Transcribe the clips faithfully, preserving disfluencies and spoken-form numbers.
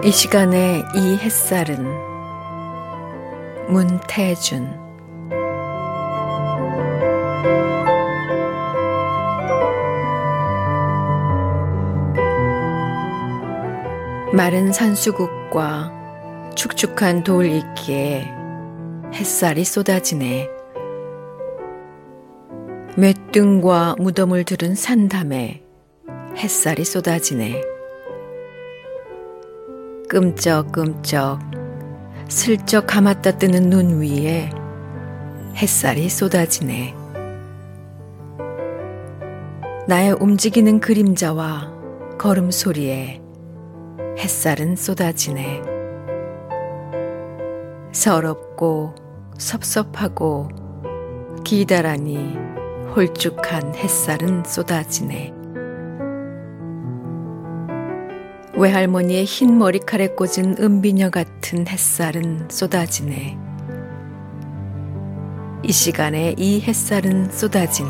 이 시간에 이 햇살은 문태준. 마른 산수국과 축축한 돌 있기에 햇살이 쏟아지네. 맷등과 무덤을 두른 산담에 햇살이 쏟아지네. 끔쩍끔쩍 슬쩍 감았다 뜨는 눈 위에 햇살이 쏟아지네. 나의 움직이는 그림자와 걸음소리에 햇살은 쏟아지네. 서럽고 섭섭하고 기다란히 홀쭉한 햇살은 쏟아지네. 외할머니의 흰 머리칼에 꽂은 은비녀 같은 햇살은 쏟아지네. 이 시간에 이 햇살은 쏟아지네.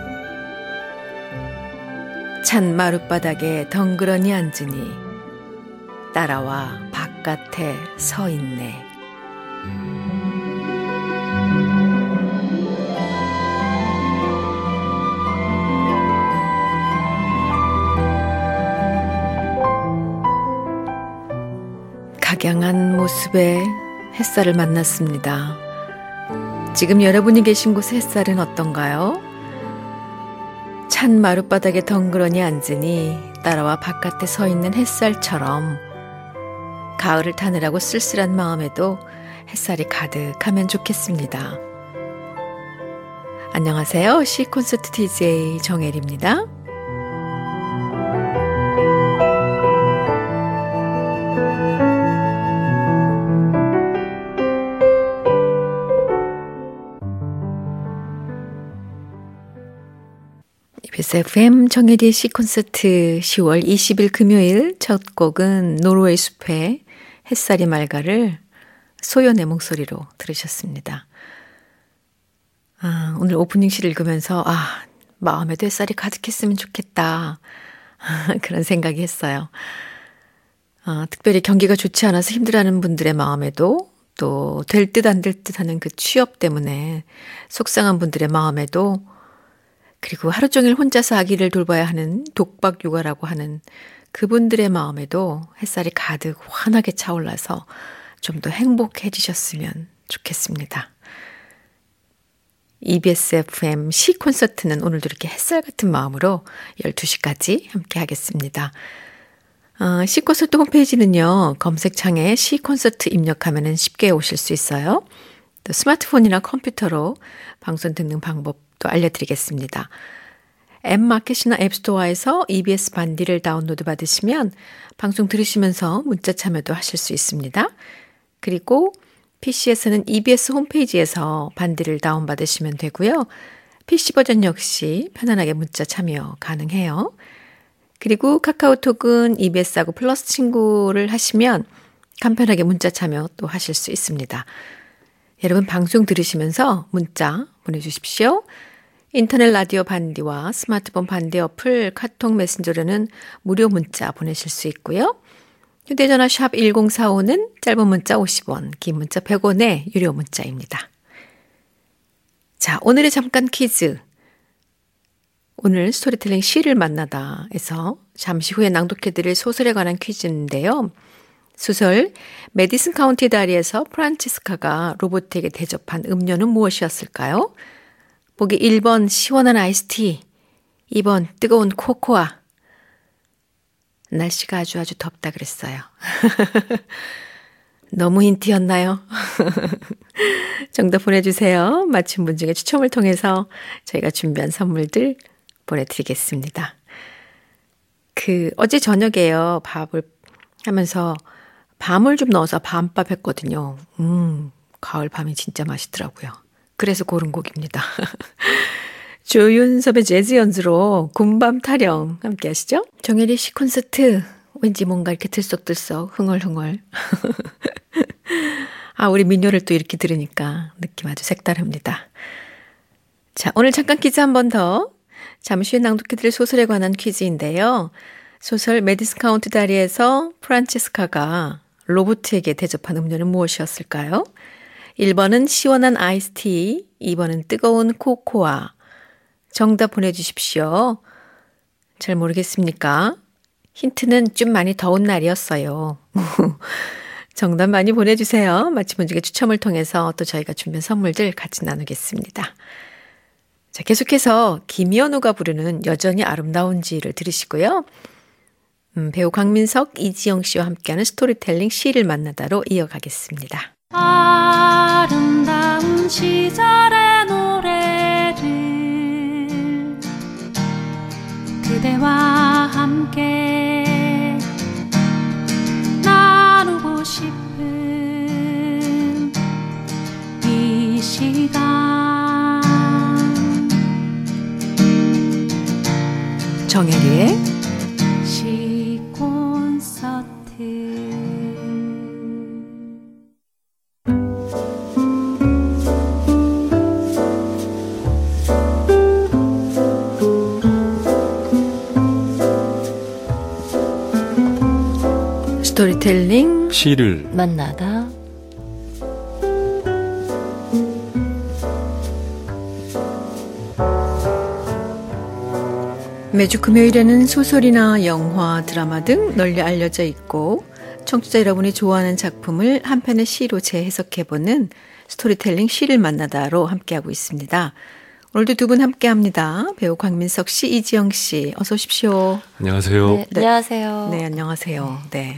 찬 마룻바닥에 덩그러니 앉으니 따라와 바깥에 서 있네. 각양한 모습의 햇살을 만났습니다. 지금 여러분이 계신 곳의 햇살은 어떤가요? 찬 마룻바닥에 덩그러니 앉으니 따라와 바깥에 서 있는 햇살처럼 가을을 타느라고 쓸쓸한 마음에도 햇살이 가득하면 좋겠습니다. 안녕하세요. C콘서트 디제이 정혜리입니다. 이비에스 에프엠 정혜리의 C콘서트 시월 이십일 금요일 첫 곡은 노르웨이 숲의 햇살이 맑아를 소연의 목소리로 들으셨습니다. 아, 오늘 오프닝 시를 읽으면서 아, 마음에도 햇살이 가득했으면 좋겠다 그런 생각이 했어요. 아, 특별히 경기가 좋지 않아서 힘들어하는 분들의 마음에도 또 될 듯 안 될 듯 하는 그 취업 때문에 속상한 분들의 마음에도 그리고 하루 종일 혼자서 아기를 돌봐야 하는 독박 육아라고 하는 그분들의 마음에도 햇살이 가득 환하게 차올라서 좀 더 행복해지셨으면 좋겠습니다. 이비에스 에프엠 C콘서트는 오늘도 이렇게 햇살 같은 마음으로 열두 시까지 함께 하겠습니다. 어, C콘서트 홈페이지는요. 검색창에 C콘서트 입력하면 쉽게 오실 수 있어요. 또 스마트폰이나 컴퓨터로 방송 듣는 방법도 알려드리겠습니다. 앱마켓이나 앱스토어에서 이비에스 반디를 다운로드 받으시면 방송 들으시면서 문자 참여도 하실 수 있습니다. 그리고 피시에서는 이비에스 홈페이지에서 반디를 다운받으시면 되고요. 피씨 버전 역시 편안하게 문자 참여 가능해요. 그리고 카카오톡은 이비에스하고 플러스 친구를 하시면 간편하게 문자 참여 또 하실 수 있습니다. 여러분 방송 들으시면서 문자 보내주십시오. 인터넷 라디오 반디와 스마트폰 반디 어플 카톡 메신저로는 무료 문자 보내실 수 있고요. 휴대전화 샵 일공사오는 짧은 문자 오십 원, 긴 문자 백 원의 유료 문자입니다. 자, 오늘의 잠깐 퀴즈. 오늘 스토리텔링 시를 만나다에서 잠시 후에 낭독해드릴 소설에 관한 퀴즈인데요. 소설 메디슨 카운티 다리에서 프란치스카가 로봇에게 대접한 음료는 무엇이었을까요? 보기 일 번 시원한 아이스티, 이 번 뜨거운 코코아. 날씨가 아주 아주 덥다 그랬어요. 너무 힌트였나요? 정답 보내주세요. 맞힌 분 중에 추첨을 통해서 저희가 준비한 선물들 보내드리겠습니다. 그 어제 저녁에요. 밥을 하면서 밤을 좀 넣어서 밤밥 했거든요. 음, 가을 밤이 진짜 맛있더라고요. 그래서 고른 곡입니다. 조윤섭의 재즈 연주로 군밤 타령 함께 하시죠. 정혜리 씨 콘서트 왠지 뭔가 이렇게 들썩들썩 흥얼흥얼. 아, 우리 민요를 또 이렇게 들으니까 느낌 아주 색다릅니다. 자, 오늘 잠깐 퀴즈 한 번 더. 잠시 후에 낭독해드릴 소설에 관한 퀴즈인데요. 소설 메디스카운트 다리에서 프란체스카가 로버트에게 대접한 음료는 무엇이었을까요? 일 번은 시원한 아이스티, 이 번은 뜨거운 코코아. 정답 보내주십시오. 잘 모르겠습니까? 힌트는 좀 많이 더운 날이었어요. 정답 많이 보내주세요. 맞힌 분 중에 추첨을 통해서 또 저희가 준비한 선물들 같이 나누겠습니다. 자, 계속해서 김연우가 부르는 여전히 아름다운지를 들으시고요. 음, 배우 강민석, 이지영 씨와 함께하는 스토리텔링 시를 만나다로 이어가겠습니다. 아름다운 시절의 노래를 그대와 함께 나누고 싶은 이 시간 정혜리의 시 콘서트. 스토리텔링 시를 만나다. 매주 금요일에는 소설이나 영화, 드라마 등 널리 알려져 있고 청취자 여러분이 좋아하는 작품을 한 편의 시로 재해석해보는 스토리텔링 시를 만나다로 함께하고 있습니다. 오늘도 두 분 함께합니다. 배우 강민석 씨, 이지영 씨, 어서 오십시오. 안녕하세요. 네, 안녕하세요. 네, 안녕하세요. 네.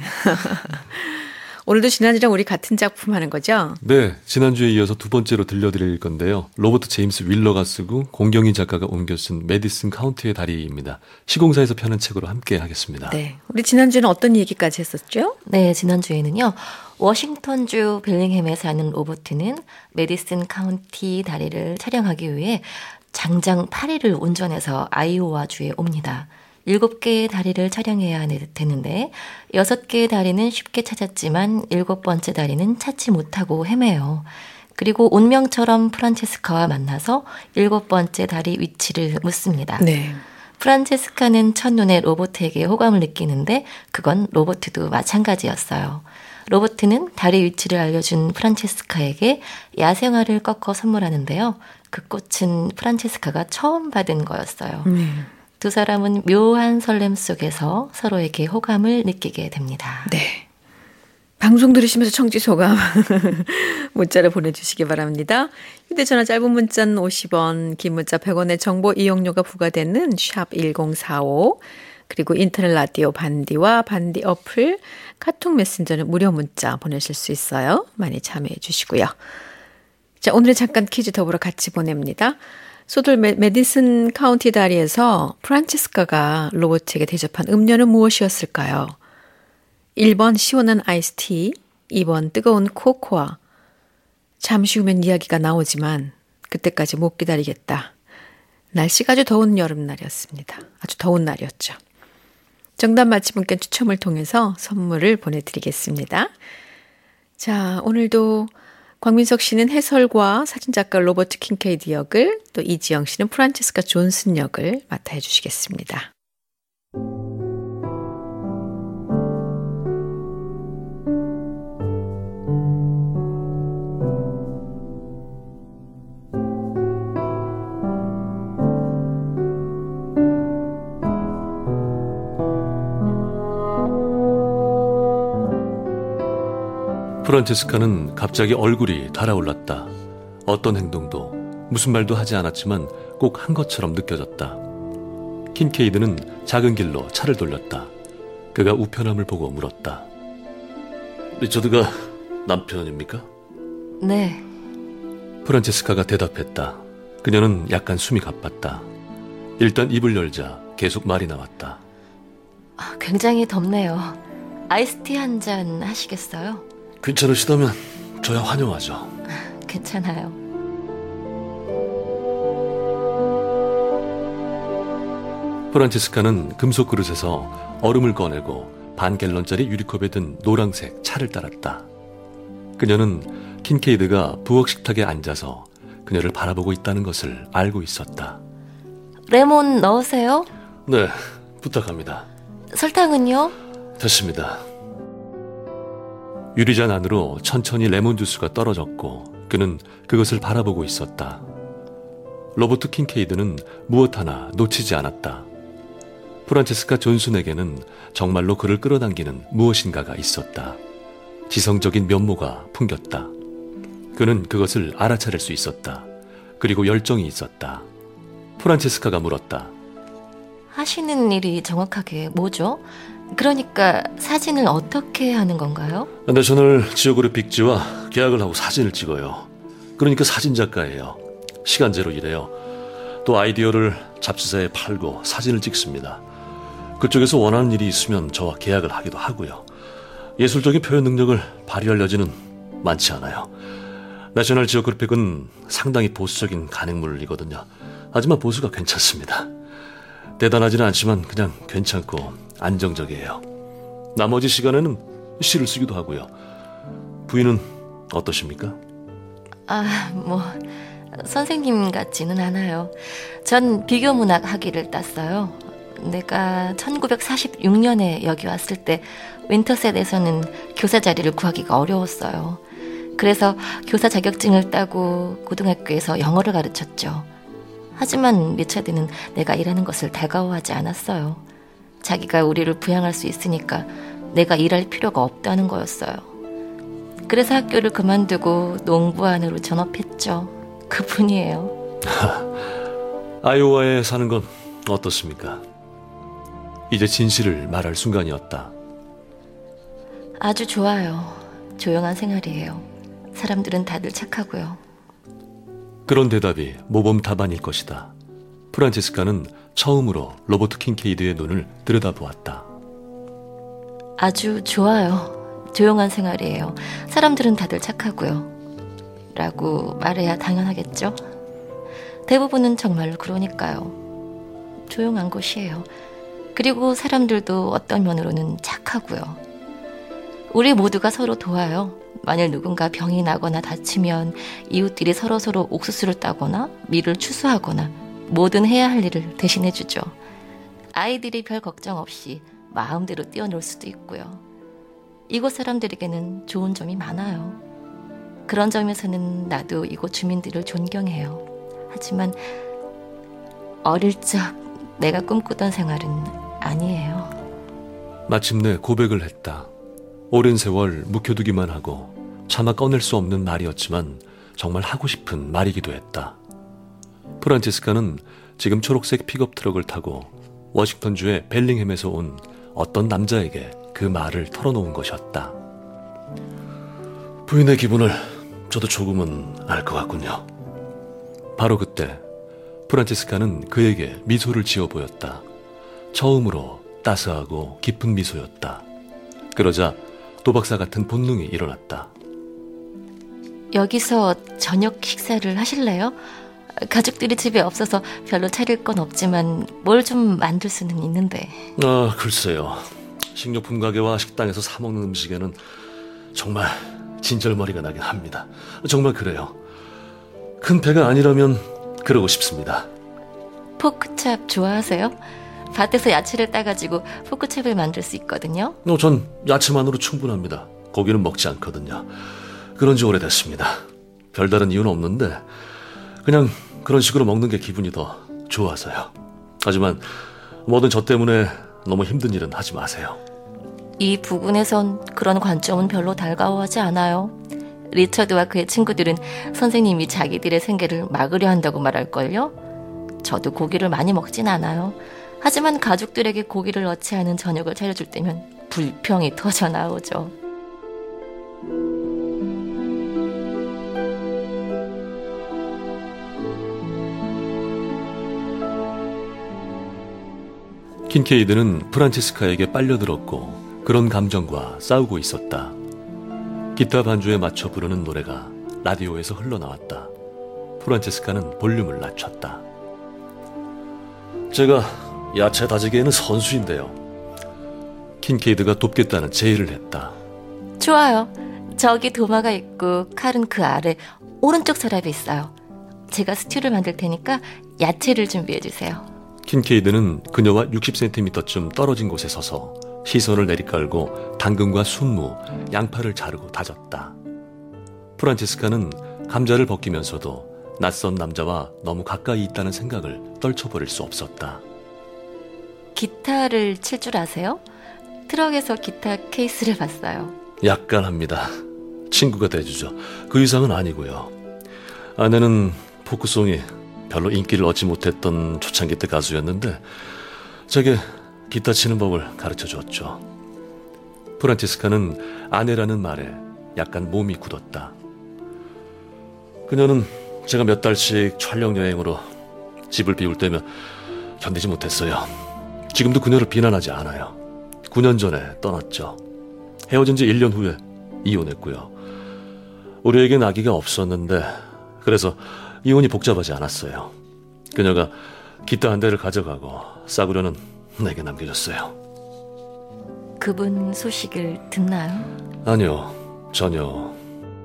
오늘도 지난주랑 우리 같은 작품 하는 거죠? 네, 지난주에 이어서 두 번째로 들려드릴 건데요. 로버트 제임스 윌러가 쓰고 공경희 작가가 옮겨 쓴 메디슨 카운티의 다리입니다. 시공사에서 펴는 책으로 함께 하겠습니다. 네, 우리 지난주에는 어떤 얘기까지 했었죠? 네, 지난주에는요. 워싱턴주 빌링햄에 사는 로버트는 메디슨 카운티 다리를 촬영하기 위해 장장 팔 일을 운전해서 아이오와주에 옵니다. 일곱 개의 다리를 촬영해야 되는데 여섯 개의 다리는 쉽게 찾았지만 일곱 번째 다리는 찾지 못하고 헤매요. 그리고 운명처럼 프란체스카와 만나서 일곱 번째 다리 위치를 묻습니다. 네. 프란체스카는 첫눈에 로버트에게 호감을 느끼는데 그건 로버트도 마찬가지였어요. 로버트는 다리 위치를 알려준 프란체스카에게 야생화를 꺾어 선물하는데요. 그 꽃은 프란체스카가 처음 받은 거였어요. 네. 두 사람은 묘한 설렘 속에서 서로에게 호감을 느끼게 됩니다. 네. 방송 들으시면서 청취 소감 문자를 보내주시기 바랍니다. 휴대전화 짧은 문자는 오십 원, 긴 문자 백 원의 정보 이용료가 부과되는 샵 일공사오, 그리고 인터넷 라디오 반디와 반디 어플, 카톡 메신저는 무료 문자 보내실 수 있어요. 많이 참여해 주시고요. 자, 오늘의 잠깐 퀴즈 더불어 같이 보냅니다. 소설 메디슨 카운티 다리에서 프란체스카가 로버트에게 대접한 음료는 무엇이었을까요? 일 번 시원한 아이스티, 이 번 뜨거운 코코아. 잠시 후면 이야기가 나오지만 그때까지 못 기다리겠다. 날씨가 아주 더운 여름날이었습니다. 아주 더운 날이었죠. 정답 맞힌 분께 추첨을 통해서 선물을 보내드리겠습니다. 자, 오늘도 광민석 씨는 해설과 사진작가 로버트 킹케이드 역을, 또 이지영 씨는 프란체스카 존슨 역을 맡아 해주시겠습니다. 프란체스카는 갑자기 얼굴이 달아올랐다. 어떤 행동도 무슨 말도 하지 않았지만 꼭 한 것처럼 느껴졌다. 킨케이드는 작은 길로 차를 돌렸다. 그가 우편함을 보고 물었다. 리처드가 남편입니까? 네. 프란체스카가 대답했다. 그녀는 약간 숨이 가빴다. 일단 입을 열자 계속 말이 나왔다. 아, 굉장히 덥네요. 아이스티 한 잔 하시겠어요? 괜찮으시다면 저야 환영하죠. 괜찮아요. 프란체스카는 금속 그릇에서 얼음을 꺼내고 반 갤런짜리 유리컵에 든 노란색 차를 따랐다. 그녀는 킨케이드가 부엌 식탁에 앉아서 그녀를 바라보고 있다는 것을 알고 있었다. 레몬 넣으세요? 네, 부탁합니다. 설탕은요? 됐습니다. 유리잔 안으로 천천히 레몬 주스가 떨어졌고 그는 그것을 바라보고 있었다. 로버트 킨케이드는 무엇 하나 놓치지 않았다. 프란체스카 존슨에게는 정말로 그를 끌어당기는 무엇인가가 있었다. 지성적인 면모가 풍겼다. 그는 그것을 알아차릴 수 있었다. 그리고 열정이 있었다. 프란체스카가 물었다. 하시는 일이 정확하게 뭐죠? 그러니까 사진을 어떻게 하는 건가요? 내셔널 지오그래픽지와 계약을 하고 사진을 찍어요. 그러니까 사진작가예요. 시간제로 일해요. 또 아이디어를 잡지사에 팔고 사진을 찍습니다. 그쪽에서 원하는 일이 있으면 저와 계약을 하기도 하고요. 예술적인 표현 능력을 발휘할 여지는 많지 않아요. 내셔널 지오그래픽은 상당히 보수적인 간행물이거든요. 하지만 보수가 괜찮습니다. 대단하지는 않지만 그냥 괜찮고 안정적이에요. 나머지 시간에는 시를 쓰기도 하고요. 부인은 어떠십니까? 아, 뭐 선생님 같지는 않아요. 전 비교문학 학위를 땄어요. 내가 천구백사십육 년에 여기 왔을 때 윈터셋에서는 교사 자리를 구하기가 어려웠어요. 그래서 교사 자격증을 따고 고등학교에서 영어를 가르쳤죠. 하지만 리차드는 내가 일하는 것을 달가워하지 않았어요. 자기가 우리를 부양할 수 있으니까 내가 일할 필요가 없다는 거였어요. 그래서 학교를 그만두고 농부안으로 전업했죠. 그뿐이에요. 아이오와에 사는 건 어떻습니까? 이제 진실을 말할 순간이었다. 아주 좋아요. 조용한 생활이에요. 사람들은 다들 착하고요. 그런 대답이 모범답안일 것이다. 프란체스카는 처음으로 로버트 킨케이드의 눈을 들여다보았다. 아주 좋아요. 조용한 생활이에요. 사람들은 다들 착하고요. 라고 말해야 당연하겠죠? 대부분은 정말로 그러니까요. 조용한 곳이에요. 그리고 사람들도 어떤 면으로는 착하고요. 우리 모두가 서로 도와요. 만일 누군가 병이 나거나 다치면 이웃들이 서로서로 옥수수를 따거나 밀을 추수하거나 모든 해야 할 일을 대신해주죠. 아이들이 별 걱정 없이 마음대로 뛰어놀 수도 있고요. 이곳 사람들에게는 좋은 점이 많아요. 그런 점에서는 나도 이곳 주민들을 존경해요. 하지만 어릴 적 내가 꿈꾸던 생활은 아니에요. 마침내 고백을 했다. 오랜 세월 묵혀두기만 하고 차마 꺼낼 수 없는 말이었지만 정말 하고 싶은 말이기도 했다. 프란체스카는 지금 초록색 픽업 트럭을 타고 워싱턴주의 벨링햄에서 온 어떤 남자에게 그 말을 털어놓은 것이었다. 부인의 기분을 저도 조금은 알 것 같군요. 바로 그때 프란체스카는 그에게 미소를 지어 보였다. 처음으로 따스하고 깊은 미소였다. 그러자 도박사 같은 본능이 일어났다. 여기서 저녁 식사를 하실래요? 가족들이 집에 없어서 별로 차릴 건 없지만 뭘 좀 만들 수는 있는데. 아, 글쎄요. 식료품 가게와 식당에서 사 먹는 음식에는 정말 진절머리가 나긴 합니다. 정말 그래요. 큰 배가 아니라면 그러고 싶습니다. 포크찹 좋아하세요? 밭에서 야채를 따가지고 포크찹을 만들 수 있거든요. 어, 전 야채만으로 충분합니다. 고기는 먹지 않거든요. 그런 지 오래됐습니다. 별다른 이유는 없는데 그냥 그런 식으로 먹는 게 기분이 더 좋아서요. 하지만 뭐든 저 때문에 너무 힘든 일은 하지 마세요. 이 부근에선 그런 관점은 별로 달가워하지 않아요. 리처드와 그의 친구들은 선생님이 자기들의 생계를 막으려 한다고 말할걸요. 저도 고기를 많이 먹진 않아요. 하지만 가족들에게 고기를 넣지 않은 저녁을 차려줄 때면 불평이 터져 나오죠. 킨케이드는 프란체스카에게 빨려들었고 그런 감정과 싸우고 있었다. 기타 반주에 맞춰 부르는 노래가 라디오에서 흘러나왔다. 프란체스카는 볼륨을 낮췄다. 제가 야채 다지기에는 선수인데요. 킨케이드가 돕겠다는 제의를 했다. 좋아요. 저기 도마가 있고 칼은 그 아래 오른쪽 서랍에 있어요. 제가 스튜를 만들 테니까 야채를 준비해 주세요. 킨케이드는 그녀와 육십 센티미터쯤 떨어진 곳에 서서 시선을 내리깔고 당근과 순무, 양파를 자르고 다졌다. 프란체스카는 감자를 벗기면서도 낯선 남자와 너무 가까이 있다는 생각을 떨쳐버릴 수 없었다. 기타를 칠 줄 아세요? 트럭에서 기타 케이스를 봤어요. 약간 합니다. 친구가 돼주죠. 그 이상은 아니고요. 아내는 포크송이 별로 인기를 얻지 못했던 초창기 때 가수였는데 제게 기타 치는 법을 가르쳐 주었죠. 프란체스카는 아내라는 말에 약간 몸이 굳었다. 그녀는 제가 몇 달씩 촬영 여행으로 집을 비울 때면 견디지 못했어요. 지금도 그녀를 비난하지 않아요. 구 년 전에 떠났죠. 헤어진 지 일 년 후에 이혼했고요. 우리에겐 아기가 없었는데 그래서 이혼이 복잡하지 않았어요. 그녀가 기타 한 대를 가져가고 싸구려는 내게 남겨줬어요. 그분 소식을 듣나요? 아니요, 전혀.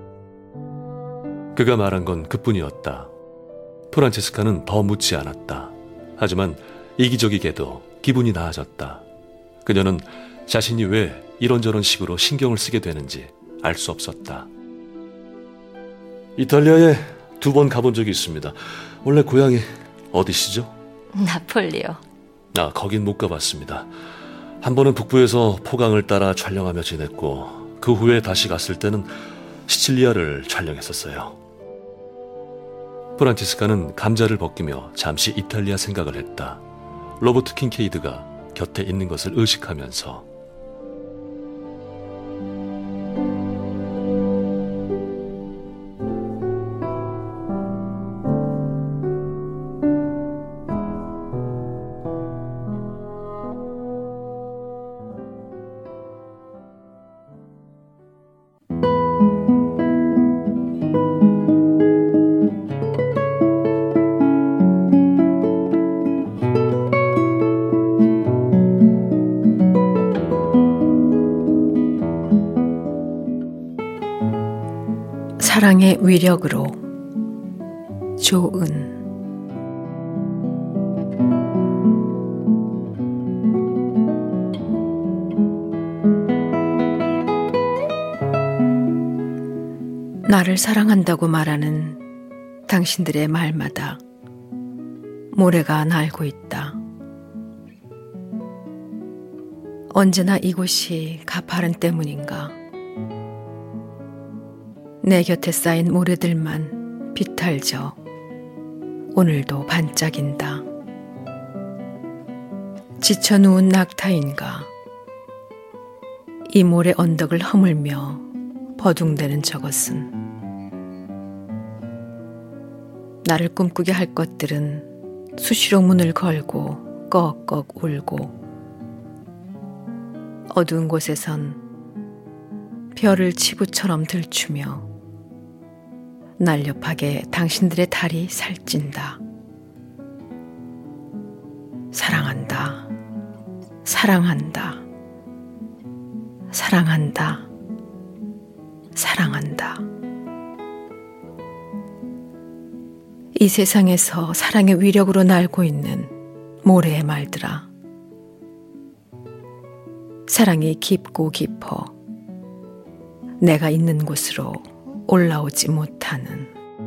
그가 말한 건 그뿐이었다. 프란체스카는 더 묻지 않았다. 하지만 이기적이게도 기분이 나아졌다. 그녀는 자신이 왜 이런저런 식으로 신경을 쓰게 되는지 알 수 없었다. 이탈리아에 두 번 가본 적이 있습니다. 원래 고향이 어디시죠? 나폴리요. 아, 거긴 못 가봤습니다. 한 번은 북부에서 포강을 따라 촬영하며 지냈고 그 후에 다시 갔을 때는 시칠리아를 촬영했었어요. 프란체스카는 감자를 벗기며 잠시 이탈리아 생각을 했다. 로버트 킨케이드가 곁에 있는 것을 의식하면서. 사랑의 위력으로 조은. 나를 사랑한다고 말하는 당신들의 말마다 모래가 날고 있다. 언제나 이곳이 가파른 때문인가? 내 곁에 쌓인 모래들만 비탈져 오늘도 반짝인다. 지쳐 누운 낙타인가? 이 모래 언덕을 허물며 버둥대는 저것은 나를 꿈꾸게 할 것들은 수시로 문을 걸고 꺽꺽 울고 어두운 곳에선 별을 치부처럼 들추며 날렵하게 당신들의 다리 살찐다. 사랑한다. 사랑한다. 사랑한다. 사랑한다. 이 세상에서 사랑의 위력으로 날고 있는 모래의 말들아. 사랑이 깊고 깊어 내가 있는 곳으로 올라오지 못하는.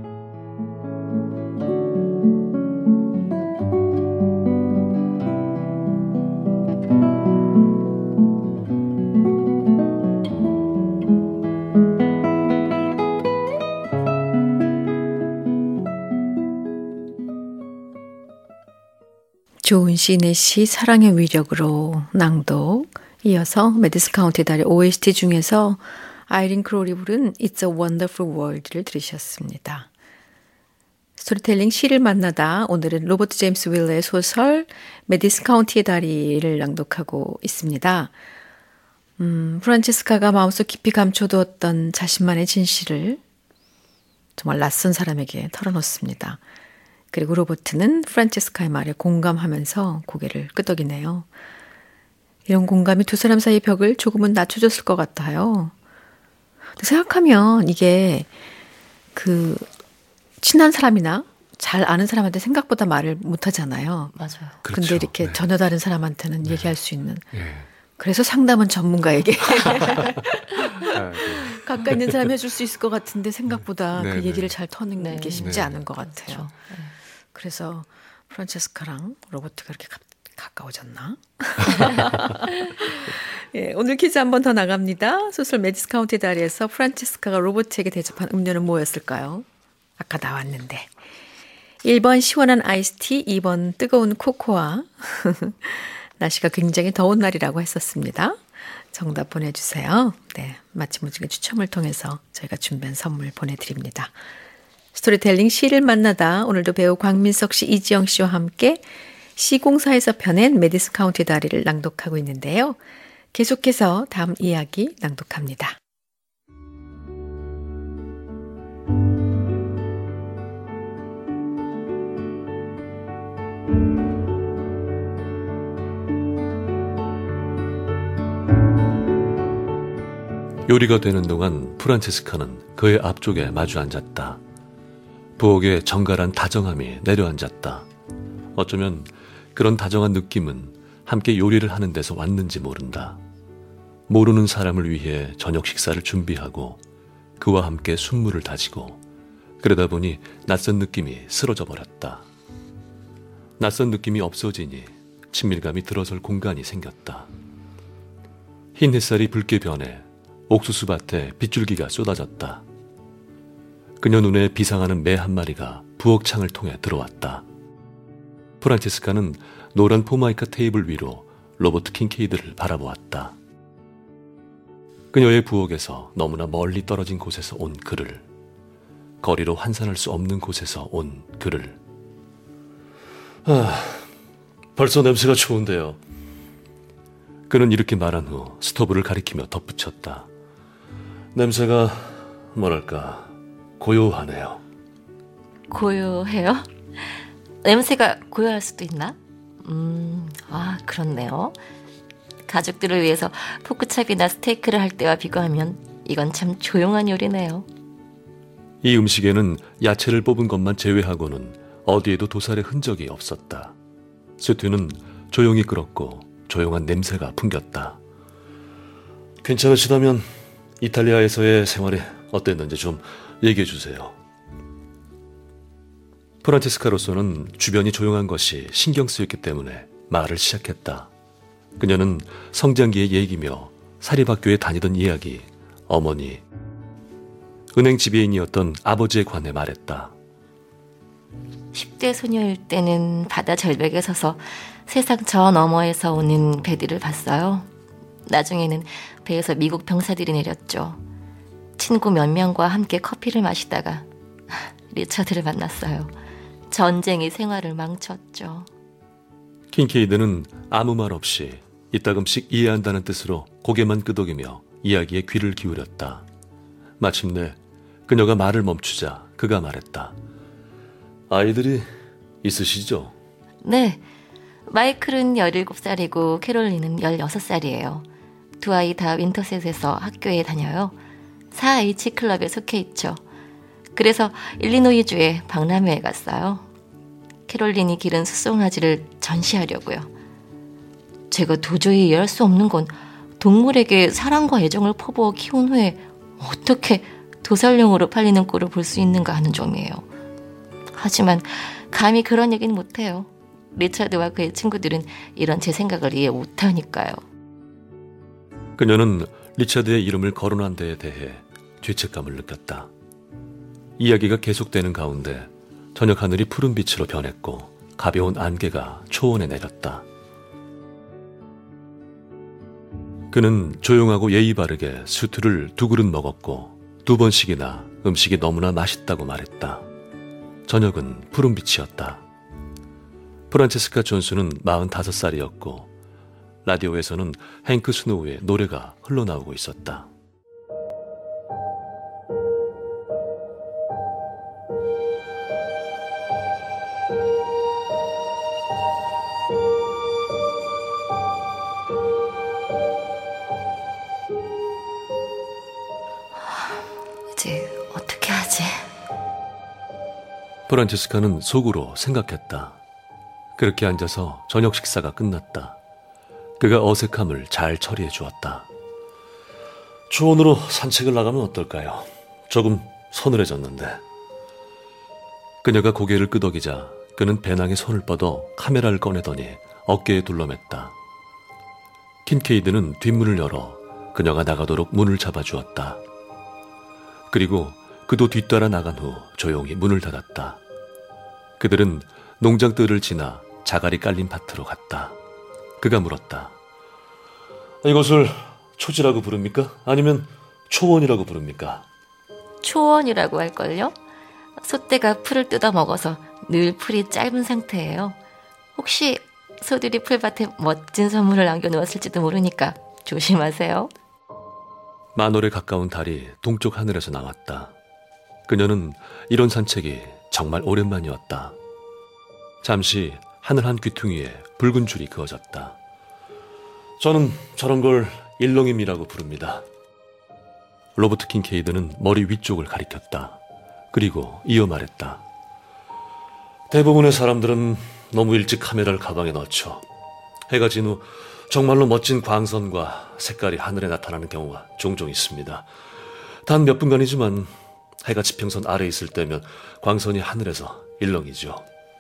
좋은 시인의 시 사랑의 위력으로 낭독. 이어서 메디슨 카운티 달의 오에스티 중에서 아이린 크롤이 부른 It's a Wonderful World를 들으셨습니다. 스토리텔링 시를 만나다 오늘은 로버트 제임스 윌러의 소설 메디슨 카운티의 다리를 낭독하고 있습니다. 음, 프란체스카가 마음속 깊이 감춰두었던 자신만의 진실을 정말 낯선 사람에게 털어놓습니다. 그리고 로버트는 프란체스카의 말에 공감하면서 고개를 끄덕이네요. 이런 공감이 두 사람 사이의 벽을 조금은 낮춰줬을 것 같아요. 생각하면 이게 그 친한 사람이나 잘 아는 사람한테 생각보다 말을 못 하잖아요. 맞아요. 그렇죠. 근데 이렇게 네. 전혀 다른 사람한테는 네. 얘기할 수 있는. 예. 그래서 상담은 전문가에게 아, 네. 가까이 있는 사람이 해줄 수 있을 것 같은데 생각보다 네, 그 네. 얘기를 잘 터는 네. 게 쉽지 네. 않은 것 같아요. 그렇죠. 네. 그래서 프란체스카랑 로버트가 이렇게 가, 가까워졌나? 예, 오늘 퀴즈 한 번 더 나갑니다. 소설 매디슨 카운티 다리에서 프란체스카가 로버트에게 대접한 음료는 뭐였을까요? 아까 나왔는데. 일 번 시원한 아이스티, 이 번 뜨거운 코코아. 날씨가 굉장히 더운 날이라고 했었습니다. 정답 보내주세요. 네, 마침 무지개 추첨을 통해서 저희가 준비한 선물 보내드립니다. 스토리텔링 시를 만나다 오늘도 배우 광민석 씨, 이지영 씨와 함께 시공사에서 펴낸 매디슨 카운티 다리를 낭독하고 있는데요. 계속해서 다음 이야기 낭독합니다. 요리가 되는 동안 프란체스카는 그의 앞쪽에 마주 앉았다. 부엌에 정갈한 다정함이 내려앉았다. 어쩌면 그런 다정한 느낌은 함께 요리를 하는 데서 왔는지 모른다. 모르는 사람을 위해 저녁 식사를 준비하고 그와 함께 순물을 다지고 그러다 보니 낯선 느낌이 쓰러져 버렸다. 낯선 느낌이 없어지니 친밀감이 들어설 공간이 생겼다. 흰 햇살이 붉게 변해 옥수수밭에 빗줄기가 쏟아졌다. 그녀 눈에 비상하는 매 한 마리가 부엌 창을 통해 들어왔다. 프란체스카는 노란 포마이카 테이블 위로 로버트 킹케이드를 바라보았다. 그녀의 부엌에서 너무나 멀리 떨어진 곳에서 온 그를, 거리로 환산할 수 없는 곳에서 온 그를. 아, 벌써 냄새가 좋은데요. 그는 이렇게 말한 후 스토브를 가리키며 덧붙였다. 냄새가 뭐랄까 고요하네요. 고요해요? 냄새가 고요할 수도 있나? 음, 아, 그렇네요. 가족들을 위해서 포크찹이나 스테이크를 할 때와 비교하면 이건 참 조용한 요리네요. 이 음식에는 야채를 뽑은 것만 제외하고는 어디에도 도살의 흔적이 없었다. 스튜는 조용히 끓었고 조용한 냄새가 풍겼다. 괜찮으시다면 이탈리아에서의 생활이 어땠는지 좀 얘기해 주세요. 프란체스카로서는 주변이 조용한 것이 신경 쓰였기 때문에 말을 시작했다. 그녀는 성장기의 얘기며 사립학교에 다니던 이야기, 어머니, 은행 지배인이었던 아버지에 관해 말했다. 십 대 소녀일 때는 바다 절벽에 서서 세상 저 너머에서 오는 배들을 봤어요. 나중에는 배에서 미국 병사들이 내렸죠. 친구 몇 명과 함께 커피를 마시다가 리처드를 만났어요. 전쟁이 생활을 망쳤죠. 킹케이드는 아무 말 없이 이따금씩 이해한다는 뜻으로 고개만 끄덕이며 이야기에 귀를 기울였다. 마침내 그녀가 말을 멈추자 그가 말했다. 아이들이 있으시죠? 네, 마이클은 열일곱 살이고 캐롤린은 열여섯 살이에요. 두 아이 다 윈터셋에서 학교에 다녀요. 사 에이치 클럽에 속해 있죠. 그래서 일리노이주에 박람회에 갔어요. 캐롤린이 기른 숫송아지를 전시하려고요. 제가 도저히 이해할 수 없는 건 동물에게 사랑과 애정을 퍼부어 키운 후에 어떻게 도살용으로 팔리는 꼴을 볼 수 있는가 하는 점이에요. 하지만 감히 그런 얘기는 못해요. 리차드와 그의 친구들은 이런 제 생각을 이해 못하니까요. 그녀는 리차드의 이름을 거론한 데에 대해 죄책감을 느꼈다. 이야기가 계속되는 가운데 저녁 하늘이 푸른 빛으로 변했고 가벼운 안개가 초원에 내렸다. 그는 조용하고 예의 바르게 수트를 두 그릇 먹었고 두 번씩이나 음식이 너무나 맛있다고 말했다. 저녁은 푸른 빛이었다. 프란체스카 존스는 마흔다섯 살이었고 라디오에서는 행크 스노우의 노래가 흘러나오고 있었다. 이제 어떻게 하지? 프란체스카는 속으로 생각했다. 그렇게 앉아서 저녁 식사가 끝났다. 그가 어색함을 잘 처리해 주었다. 초원으로 산책을 나가면 어떨까요? 조금 서늘해졌는데. 그녀가 고개를 끄덕이자 그는 배낭에 손을 뻗어 카메라를 꺼내더니 어깨에 둘러맸다. 킨케이드는 뒷문을 열어 그녀가 나가도록 문을 잡아주었다. 그리고 그도 뒤따라 나간 후 조용히 문을 닫았다. 그들은 농장뜰을 지나 자갈이 깔린 밭으로 갔다. 그가 물었다. 이곳을 초지라고 부릅니까? 아니면 초원이라고 부릅니까? 초원이라고 할걸요? 소떼가 풀을 뜯어 먹어서 늘 풀이 짧은 상태예요. 혹시 소들이 풀밭에 멋진 선물을 남겨놓았을지도 모르니까 조심하세요. 만월에 가까운 달이 동쪽 하늘에서 나왔다. 그녀는 이런 산책이 정말 오랜만이었다. 잠시 하늘 한 귀퉁이에 붉은 줄이 그어졌다. 저는 저런 걸 일렁임이라고 부릅니다. 로버트 킨케이드는 머리 위쪽을 가리켰다. 그리고 이어 말했다. 대부분의 사람들은 너무 일찍 카메라를 가방에 넣죠. 해가 진 후 정말로 멋진 광선과 색깔이 하늘에 나타나는 경우가 종종 있습니다. 단 몇 분간이지만 해가 지평선 아래에 있을 때면 광선이 하늘에서 일렁이죠.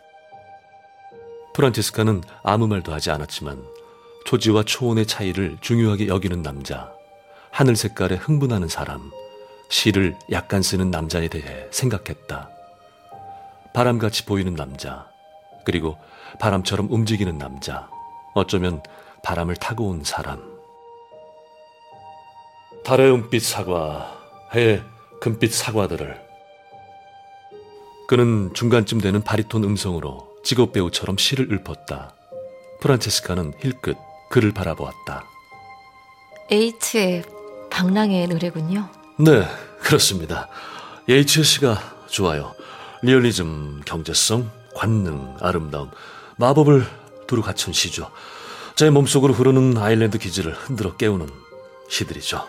프란체스카는 아무 말도 하지 않았지만 초지와 초원의 차이를 중요하게 여기는 남자, 하늘 색깔에 흥분하는 사람, 시를 약간 쓰는 남자에 대해 생각했다. 바람같이 보이는 남자, 그리고 바람처럼 움직이는 남자, 어쩌면 바람을 타고 온 사람. 달의 은빛 사과, 해의 금빛 사과들을. 그는 중간쯤 되는 바리톤 음성으로 직업 배우처럼 시를 읊었다. 프란체스카는 힐끗 그를 바라보았다. H의 방랑의 노래군요. 네, 그렇습니다. 예이츠의 시가 좋아요. 리얼리즘, 경제성, 관능, 아름다움, 마법을 두루 갖춘 시죠. 제 몸속으로 흐르는 아일랜드 기지를 흔들어 깨우는 시들이죠.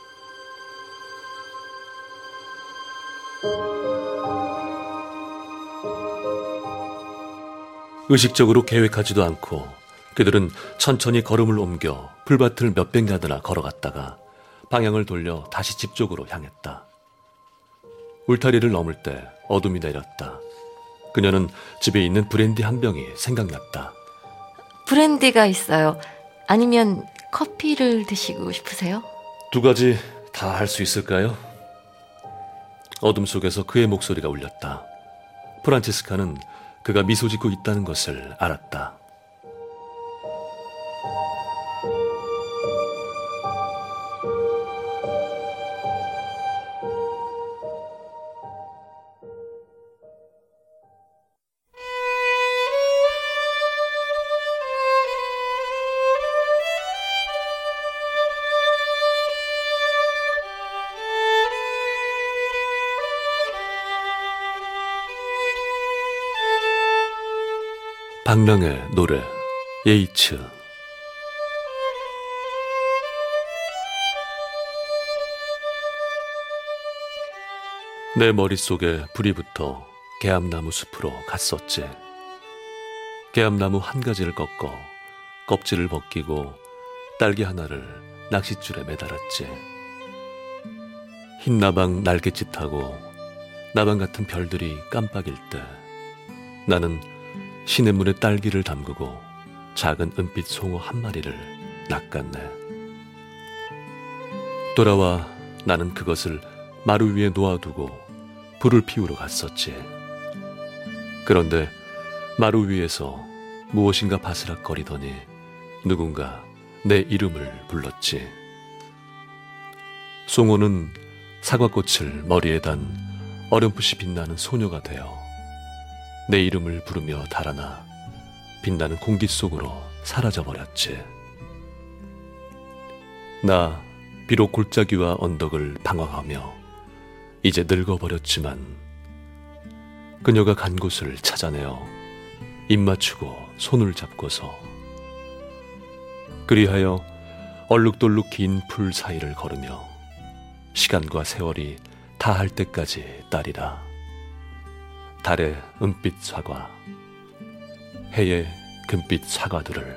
의식적으로 계획하지도 않고 그들은 천천히 걸음을 옮겨 풀밭을 몇백 야드나 걸어갔다가 방향을 돌려 다시 집 쪽으로 향했다. 울타리를 넘을 때 어둠이 내렸다. 그녀는 집에 있는 브랜디 한 병이 생각났다. 브랜디가 있어요. 아니면 커피를 드시고 싶으세요? 두 가지 다 할 수 있을까요? 어둠 속에서 그의 목소리가 울렸다. 프란체스카는 그가 미소 짓고 있다는 것을 알았다. 방랑의 노래, 예이츠. 내 머릿속에 불이 붙어 개암나무 숲으로 갔었지. 개암나무 한 가지를 꺾어 껍질을 벗기고 딸기 하나를 낚싯줄에 매달았지. 흰 나방 날갯짓하고 나방 같은 별들이 깜빡일 때 나는 시냇물에 딸기를 담그고 작은 은빛 송어 한 마리를 낚았네. 돌아와 나는 그것을 마루 위에 놓아두고 불을 피우러 갔었지. 그런데 마루 위에서 무엇인가 바스락거리더니 누군가 내 이름을 불렀지. 송어는 사과꽃을 머리에 단 어렴풋이 빛나는 소녀가 되어 내 이름을 부르며 달아나 빛나는 공기 속으로 사라져버렸지. 나 비록 골짜기와 언덕을 방황하며 이제 늙어버렸지만 그녀가 간 곳을 찾아내어 입 맞추고 손을 잡고서 그리하여 얼룩덜룩 긴 풀 사이를 걸으며 시간과 세월이 다할 때까지 따리라. 달의 은빛 사과, 해의 금빛 사과들을.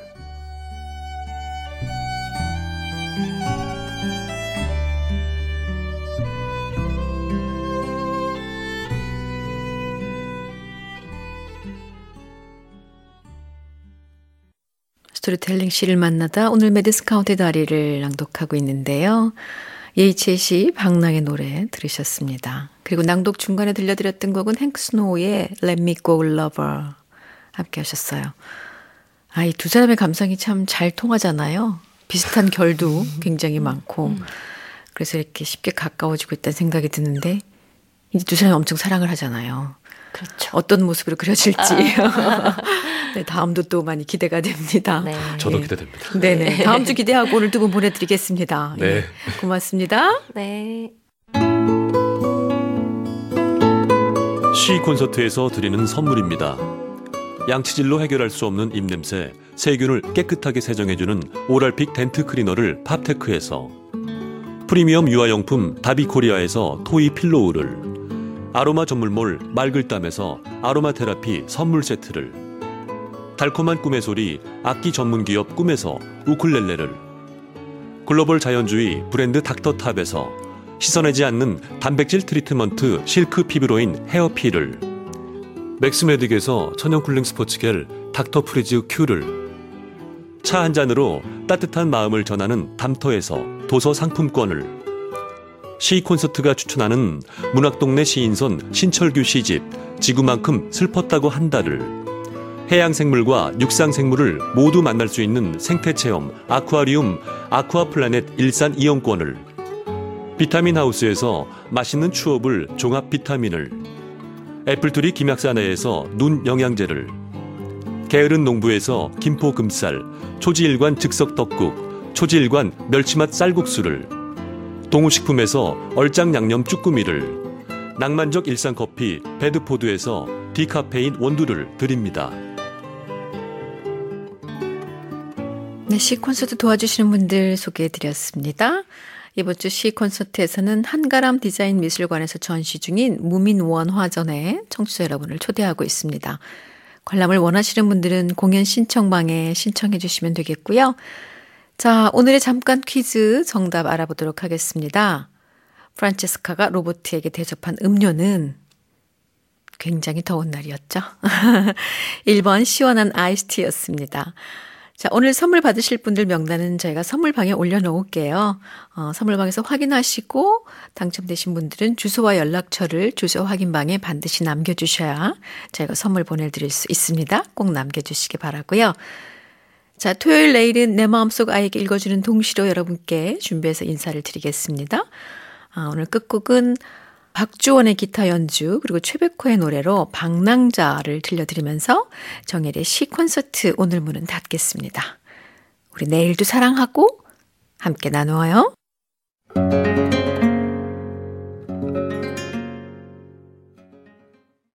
스토리텔링 시를 만나다 오늘 메디슨 카운티 다리를 낭독하고 있는데요. 예이치의 시 방랑의 노래 들으셨습니다. 그리고 낭독 중간에 들려드렸던 곡은 행크 스노우의 Let Me Go Lover 함께 하셨어요. 아, 이 두 사람의 감성이 참 잘 통하잖아요. 비슷한 결도 굉장히 많고 그래서 이렇게 쉽게 가까워지고 있다는 생각이 드는데 이제 두 사람이 엄청 사랑을 하잖아요. 그렇죠. 어떤 모습으로 그려질지. 아. 네, 다음도 또 많이 기대가 됩니다. 네. 저도 네. 기대됩니다. 네네. 다음 주 기대하고 오늘 두 분 보내드리겠습니다. 네. 네. 고맙습니다. 네. 시 콘서트에서 드리는 선물입니다. 양치질로 해결할 수 없는 입냄새, 세균을 깨끗하게 세정해주는 오랄픽 덴트 클리너를 팝테크에서, 프리미엄 유아용품 다비코리아에서 토이 필로우를, 아로마 전물몰 말글담에서 아로마 테라피 선물 세트를, 달콤한 꿈의 소리 악기 전문 기업 꿈에서 우쿨렐레를, 글로벌 자연주의 브랜드 닥터탑에서 씻어내지 않는 단백질 트리트먼트 실크 피부로인 헤어필을, 맥스메딕에서 천연 쿨링 스포츠겔 닥터프리즈 큐를, 차 한 잔으로 따뜻한 마음을 전하는 담터에서 도서 상품권을, 시 콘서트가 추천하는 문학동네 시인선 신철규 시집 지구만큼 슬펐다고 한 달을, 해양생물과 육상생물을 모두 만날 수 있는 생태체험 아쿠아리움 아쿠아플라넷 일산 이용권을, 비타민 하우스에서 맛있는 추업을 종합 비타민을, 애플트리 김약사나에서 눈 영양제를, 게으른 농부에서 김포 금쌀 초지일관 즉석 떡국 초지일관 멸치맛 쌀국수를, 동우식품에서 얼짱 양념 쭈꾸미를, 낭만적 일상커피 베드포드에서 디카페인 원두를 드립니다. 네, 시 콘서트 도와주시는 분들 소개해드렸습니다. 이번 주 시 콘서트에서는 한가람 디자인 미술관에서 전시 중인 무민원 화전에 청취자 여러분을 초대하고 있습니다. 관람을 원하시는 분들은 공연 신청방에 신청해 주시면 되겠고요. 자, 오늘의 잠깐 퀴즈 정답 알아보도록 하겠습니다. 프란체스카가 로버트에게 대접한 음료는 굉장히 더운 날이었죠. 일 번 시원한 아이스티였습니다. 자, 오늘 선물 받으실 분들 명단은 저희가 선물방에 올려놓을게요. 어, 선물방에서 확인하시고 당첨되신 분들은 주소와 연락처를 주소 확인방에 반드시 남겨주셔야 저희가 선물 보내드릴 수 있습니다. 꼭 남겨주시기 바라고요. 자, 토요일 내일은 내 마음속 아이에게 읽어주는 동시로 여러분께 준비해서 인사를 드리겠습니다. 아, 오늘 끝곡은 박주원의 기타 연주 그리고 최백호의 노래로 방랑자를 들려드리면서 정혜리의 시 콘서트 오늘 문은 닫겠습니다. 우리 내일도 사랑하고 함께 나누어요.